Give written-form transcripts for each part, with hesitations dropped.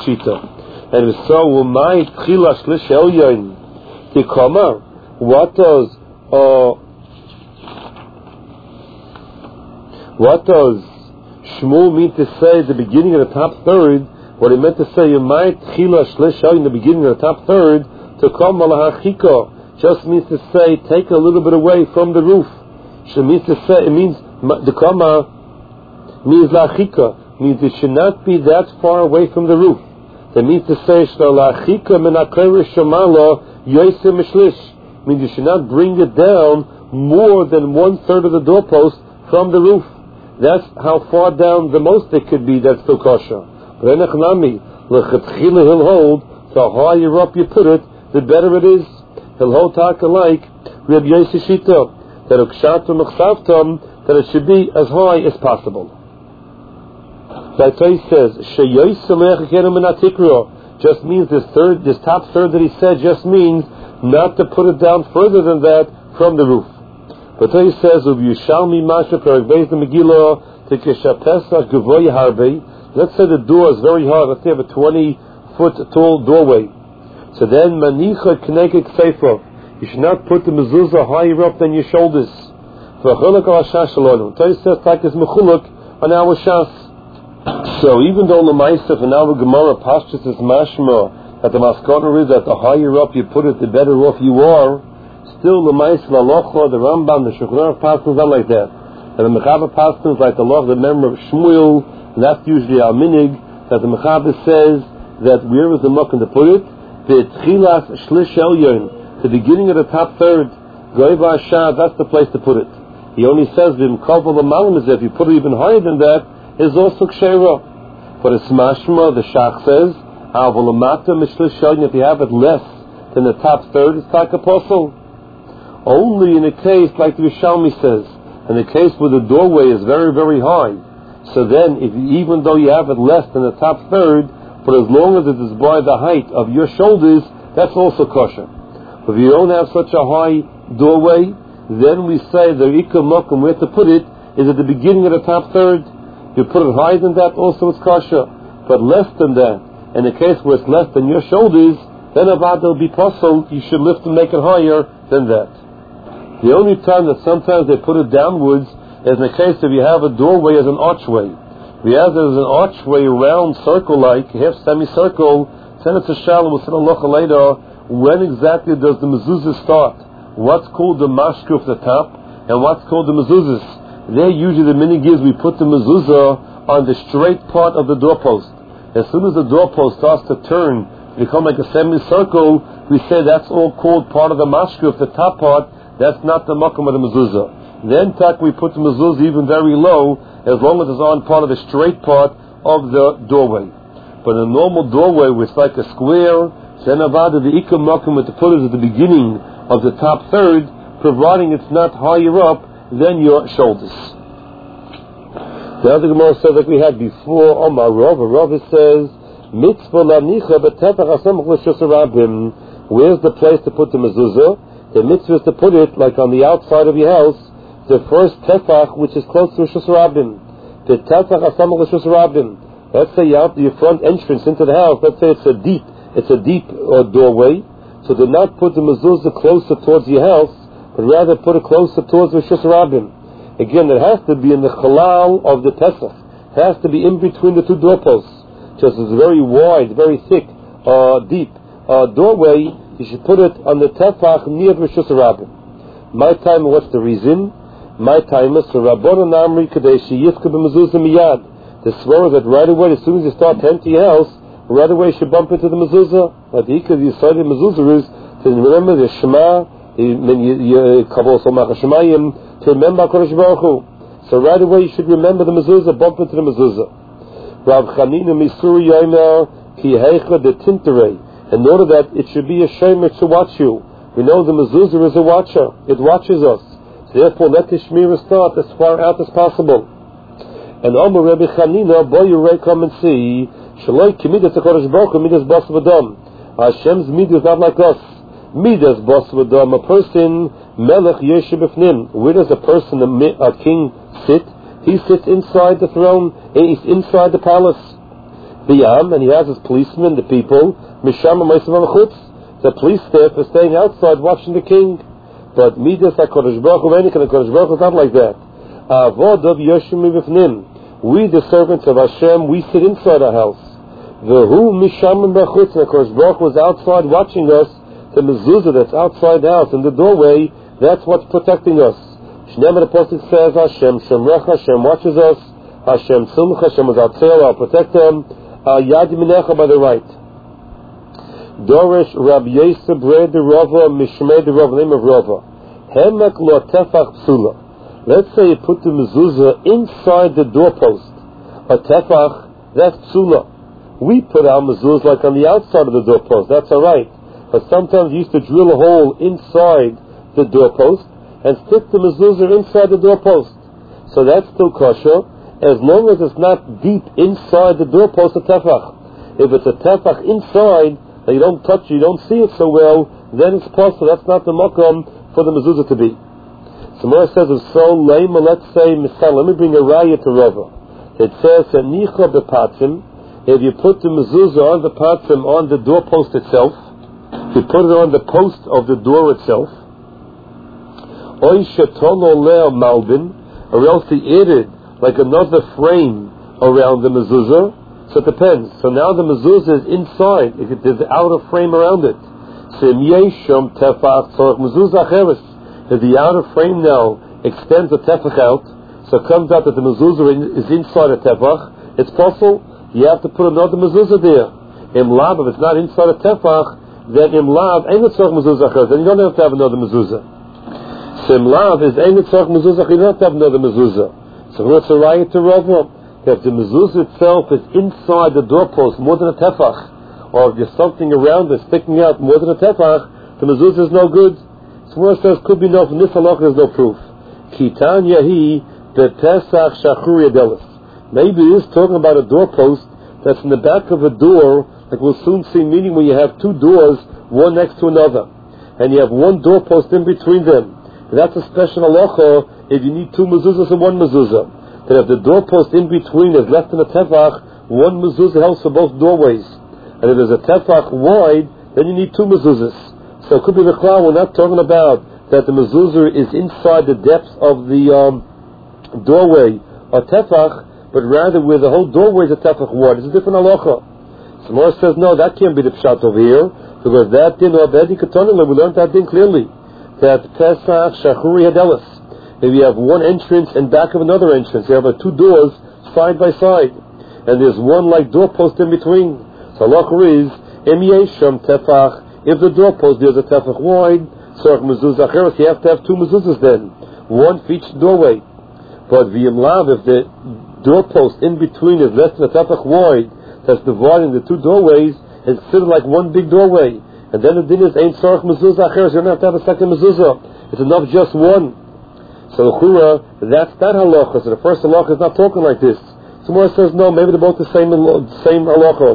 Shita. And so, Umay Tchila Shlish Elyon Tikoma. What does Shmuel mean to say at the beginning of the top third? What he meant to say, Umay Tchila Shlish Elyon in the beginning of the top third, Tikoma Lahachiko, just means to say, take a little bit away from the roof. It means to say, it means the Kama means Lahachika, means it should not be that far away from the roof. That means to say, Lahachika Menakerish Shamala Yosem Mishlish, means you should not bring it down more than 1/3 of the doorpost from the roof. That's how far down the most it could be. That's still kosher. But Enechnami Lechatchila he'll hold. The higher up you put it, the better it is. He'll hold taka like Reb Yossi Shita, that ukshatum uksavtum, that it should be as high as possible. That's why he says just means this top third that he said just means not to put it down further than that from the roof. But then he says of Yushalmi Masha Perek Beis the Megillah to Keshapesach Gevoy Harbe. Let's say the door is very high. Let's say you have a 20-foot tall doorway. So then Manicha Knekek Sefer, you should not put the mezuzah higher up than your shoulders. V'chuluk al hashash alonu. Torah says like is mechuluk on our shas. So even though the Ma'aseh in our Gemara pastures is mashma that the maskana is that the higher up you put it, the better off you are, still the Ma'aseh Alocha, the Rambam, the Shulchan Aruch pastures not like that. And the Mechaber pastures like the law of the member of Shmuel, and that's usually our minig, that the Mechaber says that where is the muck to put it? The Tchilas Shlish Elyon, the beginning of the top third, Goiva Shah, that's the place to put it. He only says Vim Koval Amalim is if you put it even higher than that, is also Kshera. But it's Mashma, the Shach says, Avolamata Mishlish Elyon, if you have it less than the top third, it's like apostle. Only in a case like the Rishalmi says, in a case where the doorway is very, very high. So then, even though you have it less than the top third, but as long as it is by the height of your shoulders, that's also kosher. But if you don't have such a high doorway, then we say the Ikka Mokum, where to put it, is at the beginning of the top third. You put it higher than that, also it's kosher. But less than that, in a case where it's less than your shoulders, then about will be possible, you should lift and make it higher than that. The only time that sometimes they put it downwards is in the case if you have a doorway as an archway. There's an archway, round circle-like, half semicircle. Senator Shalom will say Allah later, when exactly does the mezuzah start? What's called the mashka of the top, and what's called the mezuzahs? There usually the minig is we put the mezuzah on the straight part of the doorpost. As soon as the doorpost starts to turn, become like a semicircle, we say that's all called part of the mashka of the top part. That's not the makom of the mezuzah. Then we put the mezuzah even very low, as long as it's on part of the straight part of the doorway. But a normal doorway where it's like a square, then avada the ikam makom to put it at the beginning of the top third, providing it's not higher up than your shoulders. The other Gemara says like we had before, Omar Rav says, Mitzvah lanicha b'tefach hasamach l'shusarabim. Where's the place to put the mezuzah? The mitzvah is to put it like on the outside of your house, the first tefach which is close to Rishus Rabbim. The tefach hasamach l'Rishus Rabbim. Let's say you have your front entrance into the house. Let's say it's a deep doorway. So do not put the mezuzah closer towards your house, but rather put it closer towards Rishus Rabbim. Again, it has to be in the chalal of the Pesach. It has to be in between the two doorposts. Just as a very wide, very thick, deep doorway, you should put it on the tefach near Rishus Rabbim. My time, what's the reason? My time is for Rabbanan Amri Kadeshi Yifka b'mezuzah miyad. The swear that right away, as soon as you start to empty your house, right away you should bump into the mezuzah. But the ikka you started mezuzah is to remember the Shema, the Kabbalah Somach Shemayim, to remember HaKadosh Baruch Hu. So right away you should remember the mezuzah, bump into the mezuzah. Rav Chanina Misuri Yomer Ki Heicha de Tintere. In order that it should be a shemer to watch you. We know the mezuzah is a watcher; it watches us. Therefore, let the Shmirah start as far out as possible. And Omer Rebbe Chanina, boy, you come and see. Shaloi kimidas HaKadosh Baruch Hu midas bas v'dam. Hashem's midah is not like us. Midas bas v'dam. A person melech yeshiv b'fnim. Where does a person, a king, sit? He sits inside the throne. He's inside the palace. Biyam, and he has his policemen, the people, Misham Chutz. The police staff is staying outside watching the king. But Midas HaKadosh Baruch Hu, HaKadosh Baruch Hu is not like that. Avodav Yoshim Mivifnim. We, the servants of Hashem, we sit inside our house. V'hu Misham Chutz, and HaKadosh Baruch Hu is outside watching us. The mezuzah that's outside the house, in the doorway, that's what's protecting us. Shneimah, the Pasuk says, Hashem Shemrech, Hashem watches us. Hashem Tzilch, Hashem is our tzil, our protector. Yad Minecha, by the right. Dorish Rabbi Yosef Bred the Rava Mishmei the Rava, name of Rava. Hemek lo tefach psula. Let's say you put the mezuzah inside the doorpost. A tefach, that's psula. We put our mezuzah like on the outside of the doorpost. That's all right. But sometimes you used to drill a hole inside the doorpost and stick the mezuzah inside the doorpost. So that's still kosher, as long as it's not deep inside the doorpost, a tefach. If it's a tefach inside, that you don't touch it, you don't see it so well, then it's possible. That's not the makom for the mezuzah to be. So Mora says, if so, lema, let's say, misal, let me bring a raya to Rava. It says, nicha bepatzim, if you put the mezuzah on the patzim, on the doorpost itself, you put it on the post of the door itself, oy shetono leo malbin, or else he added like another frame around the mezuzah. So it depends. So now the mezuzah is inside. If there's the outer frame around it. If the outer frame now extends the tefach out, so it comes out that the mezuzah is inside a tefach, it's possible. You have to put another mezuzah there. Imlav, if it's not inside a tefach, then imlav ain't it tzorch mezuzah acheres. Then you don't have to have another mezuzah. So imlav is ain't it tzorch mezuzah. You don't have to have another mezuzah. So what's a raya to Rava? If the mezuzah itself is inside the doorpost more than a tefach, or if there's something around it sticking out more than a tefach, the mezuzah is no good. So where it says could be no, from this halakha there's no proof. Kitan yahi betesach shachur yadelis. Maybe it is talking about a doorpost that's in the back of a door, like we'll soon see, meaning when you have two doors, one next to another, and you have one doorpost in between them. And that's a special halakha if you need two mezuzahs and one mezuzah. That if the doorpost in between is less than a tefach, one mezuzah helps for both doorways. And if there's a tefach wide, then you need two mezuzahs. So it could be the klal, we're not talking about that the mezuzah is inside the depths of the doorway or tefach, but rather where the whole doorway is a tefach wide. It's a different halacha. So Mora says, no, that can't be the pshat over here, because that din or bedi katonim, we learned that din clearly. That pesach shachuri hadelis. If you have one entrance and back of another entrance, you have two doors side by side, and there's one like doorpost in between. So halacha is, im yesham tefach, if the doorpost there's a tefach wide, tzorch mezuzah acheres, you have to have two mezuzahs then, one for each doorway. But v'yim lav, if the doorpost in between is less than a tefach wide, that's dividing the two doorways, it's considered like one big doorway. And then the din is ain't tzorch mezuzah acheres, you don't have to have a second mezuzah. It's enough just one. So the chura, that's that halacha. So the first halacha is not talking like this. So Mora says, no, maybe they're both the same halacha.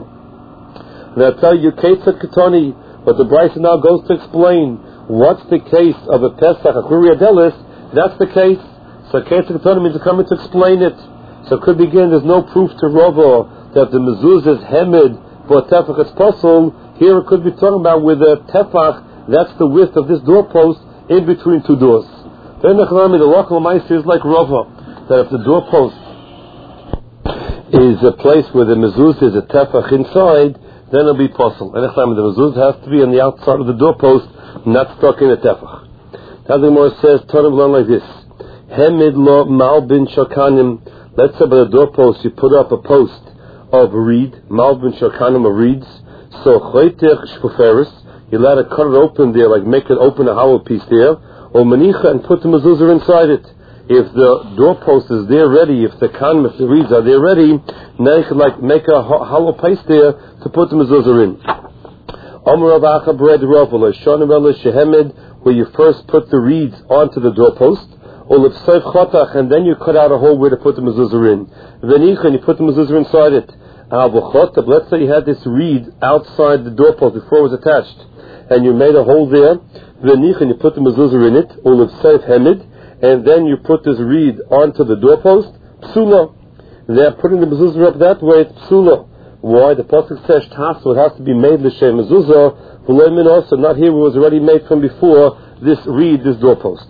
And I'll tell you, Ketzat Ketani, but the Brisa now goes to explain what's the case of a Pesach, a Churi Adelis. That's the case. So Ketzat Ketani means to come in to explain it. So it could begin, there's no proof to Rava that the mezuzah is hemed, but tefach is possible. Here it could be talking about with a tefach, that's the width of this doorpost in between two doors. Then the local ma'aser is like Rava, that if the doorpost is a place where the mezuzah is a tefach inside, then it'll be possible. And the mezuzah has to be on the outside of the doorpost, not stuck in a tefach. Now the Gemara says, Tonim learn like this: Hemid lo malbin shakanim. Let's say by the doorpost you put up a post of reed, malbin shakanim of reeds. So choytech shkuferis, you're allowed to cut it open there, like make it open a hollow piece there. Or manicha, and put the mezuzah inside it. If the doorpost is there ready, if the kanim, if the reeds are there ready, now you could like make a hollow place there to put the mezuzah in. Where you first put the reeds onto the doorpost, and then you cut out a hole where to put the mezuzah in. And you put the mezuzah inside it. Let's say you had this reed outside the doorpost before it was attached, and you made a hole there. And you put the mezuzah in it, and then you put this reed onto the doorpost. Psula. They're putting the mezuzah up that way. It's psula. Why? The pasuk says tasso, it has to be made l'shem mezuzah. V'loimin also, not here, it was already made from before this doorpost.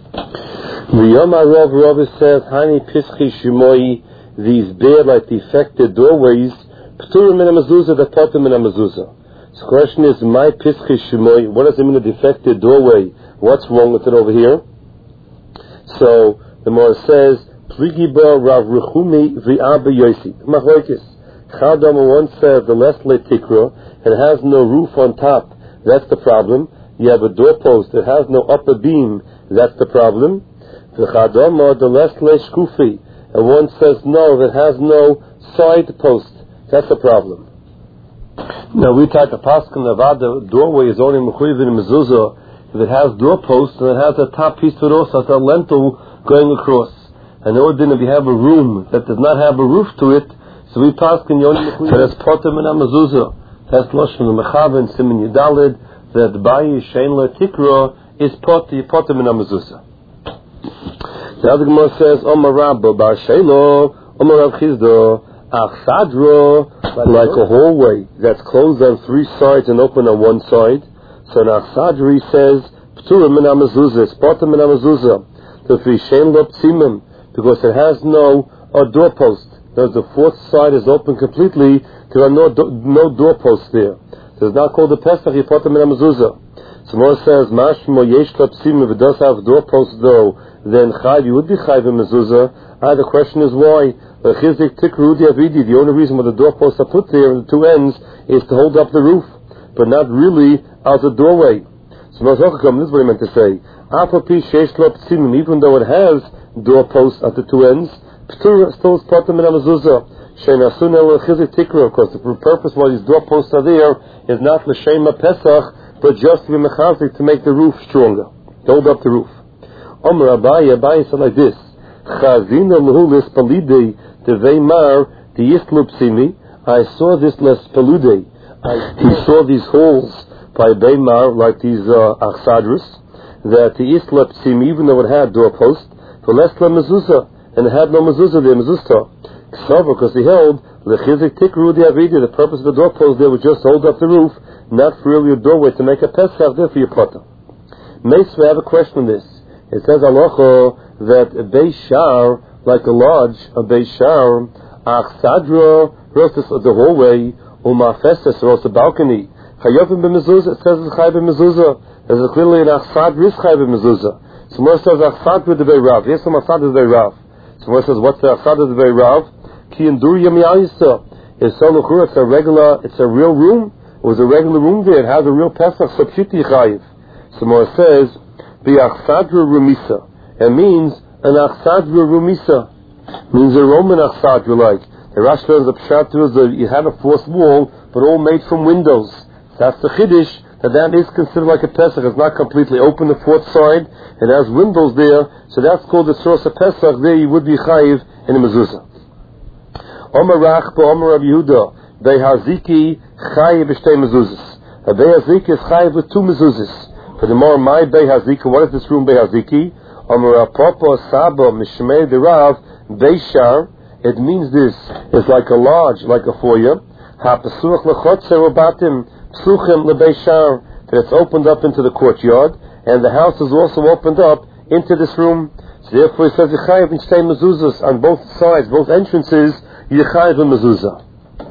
V'yom Rav says, Hani pischi shimoi, these bare, like defected doorways, p'turim min ha-mezuzah, the potim min ha-mezuzah. So the question is, my pischi shimoi, what does it mean, a defected doorway? What's wrong with it over here? So the Gemara says, Pligiba Rav Rechumi v'Abba Yosi. Machlokes. Chadam one says the less letikra, it has no roof on top. That's the problem. You have a doorpost, it has no upper beam. That's the problem. V'Chadam the less leshkufi, and one says no, that has no side post. That's the problem. Now we type a pasuk in Nevada, doorway is only mechuyev in mezuzah if it has doorposts and it has a top piece to it also, a lentil going across. And if you have a room that does not have a roof to it, so we pasuk in yoni mechuyev. So that's potem in mezuzah. That's lashon the mechaven simin yidalid that bayi shein letikra is potem in mezuzah. The other Gemara says, Omar Rabba bar Shelo, Omar Rav Chizda, Achsadro, like a hallway that's closed on three sides and open on one side. So in Achsadri says, P'tura min ha-mezuzah, it's potem min ha-mezuzah, because it has no doorpost. The fourth side is open completely, there are no doorposts there. So it's not called a Pesach, you potem min ha-mezuzah. So Moshe says, Mashmo yesh p'sim, if it does have doorposts though, then chayv, you would be chayv in mezuzah. The question is why? The only reason why the doorposts are put there on the two ends is to hold up the roof, but not really as a doorway. So this is what he meant to say. Even though it has doorposts at the two ends, still is potem min ha-mezuzah. Of course, the purpose why these doorposts are there is not l'shem ha-pesach, but just to be mechazik, to make the roof stronger, to hold up the roof. Omer Abaye said like this: Chazina lehulis palidei teveimar deyislupsimi. I saw this les paludei. He saw these holes by Beimar, like these achsadrus, that the islupsimi, even though it had doorpost, for less la mezuzah, and it had no mezuzah there, mezuzah. Ksavar, because he held lechizik tikru diavidi. The purpose of the doorpost there was just to hold up the roof, not really a doorway to make a pesach there for your potter. Meis, we have a question on this. It says halacha that a beis shar, like a lodge, a beis shar, achsadra, roasted the hallway, umafestes, roasted the balcony. Chayovim b'mezuzah, it says it's chayv b'mezuzah. There's clearly an achsadra is chayv b'mezuzah. So Moshe says achsadra de beirav. Yes, some achsadra de beirav. So Moshe says, what's the achsadra de beirav? Ki endur yamiyah yisrael. It's so luchur, it's a real room. It was a regular room there. It has a real pesach, so pshiti chayv. So Moshe says, Achsadra rumisa. It means an achsadra rumisa. Means a Roman achsadra like. The Rashi learns the pshat was that you had a fourth wall, but all made from windows. That's the chiddush, that is considered like a pesach. It's not completely open, the fourth side. It has windows there, so that's called the source of pesach. There you would be chayiv in a mezuzah. Omer Rachba, Omer Rav Yehuda, Behaziki chayiv b'shtei mezuzahs. A Behaziki is chayiv with two mezuzahs. For the more my Behaziki, what is this room Behaziki? Amar Papa Saba Mishmei Derav Beishar. It means this. It's like a lodge, like a foyer. HaPesuch lechotzer ubatim psuchim lebeishar. That it's opened up into the courtyard, and the house is also opened up into this room. So therefore, it says Yechayev in shtei mezuzahs on both sides, both entrances. Yechayev in mezuzah.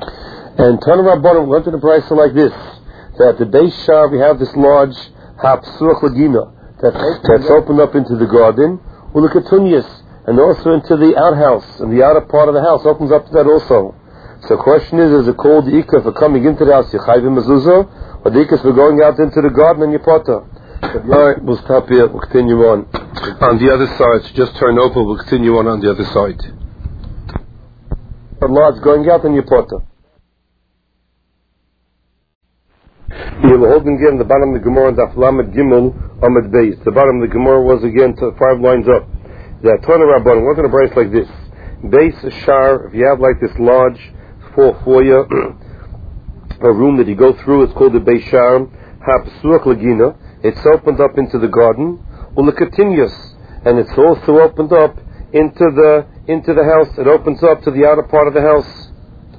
And Tana Rabbanim went to the brayso like this: that the Beishar we have this lodge. Hapsuach Lagina, that's opened up into the garden, Ulakatunyas, and also into the outhouse, and the outer part of the house opens up to that also. So the question is it called the Ikah for coming into the house, Yechayv Mezuzah, or the Ikah for going out into the garden and Yipata? Alright, we'll stop here, we'll continue on. On the other side, so just turn over, we'll continue on the other side. The Lord's going out and Yipata. You will hold again the bottom of the Gemara and Daf Lamed Gimel Amud Beis. The bottom of the Gemara was again 5 lines up. The Tana Rabban, we're going to brace like this. Beis Shar, if you have like this large foyer, a room that you go through, it's called the Beis Shar. Hapsuach Lagina, it's opened up into the garden. Ulakatinyas, and it's also opened up into the house. It opens up to the outer part of the house.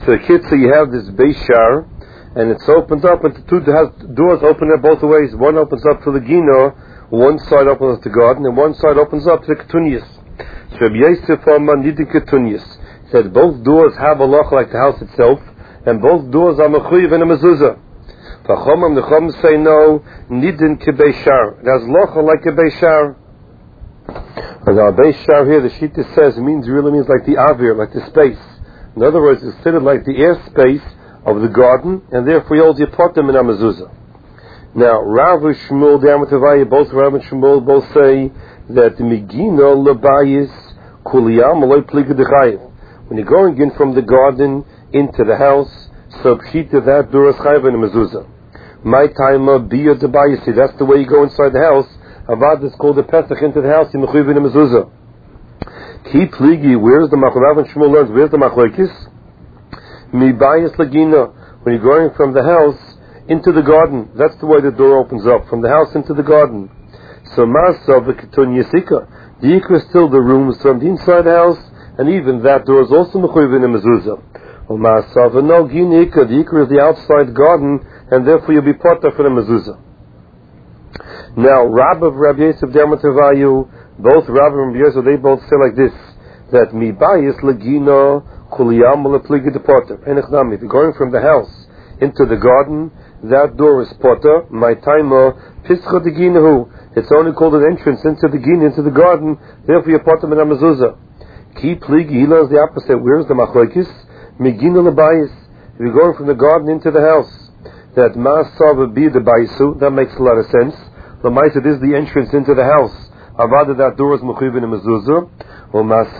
So the kitzah, you have this Beis Shar, and it's opened up into two doors open up both ways. One opens up to the Gino, one side opens up to the garden, and one side opens up to the Ketunias. So Rabbi Yosef Amar Nidin Ketunias said both doors have a loch like the house itself, and both doors are mechuyev and a mezuzah. V'chomam the Chom say no, Nidin ke Beis Shar. It has loch like a Beis Shar. And our Beis Shar here, the Shita says, really means like the avir, like the space. In other words, it's considered like the air space of the garden, and therefore you hold your potem in a mezuzah. Now, Rav and Shmuel, both Rav and Shmuel both say that the Megino lebayis kuliyam aloi pliga dechayev. When you're going in from the garden into the house, so pshita that door is chayev in a mezuzah. My time of biya debayisi, that's the way you go inside the house. Avad is called the pesach into the house, you mechuyev in a mezuzah. Ki pligi, where's the Rav and Shmuel learns? Where's the machlokes? Mi bayis lagina. When you're going from the house into the garden, that's the way the door opens up, from the house into the garden. So Masa v'ketun yisika. The Yikra is still the rooms from the inside the house, and even that door is also mechuyev in a mezuzah. Well, Masa v'no ginika. The Yikra is the outside garden, and therefore you'll be potter for the mezuzah. Now, Rabbi Yosef Dermatavayu, both Rabbi and Rabbi Yosef, they both say like this, that mi bayis lagina kuliyam lepliga de potter. Enechnami. If you're going from the house into the garden, that door is potter. My timer pischa de ginahu. It's only called an entrance into the gina, into the garden. Therefore, you're potter min mezuzah. Ki pligi. He learns the opposite. Where's the machlokes? Megina lebayis. If you're going from the garden into the house, that ma'asav be the bayisu. That makes a lot of sense. The ma'asav is the entrance into the house. Avada, that door is mechuyev in a mezuzah. Or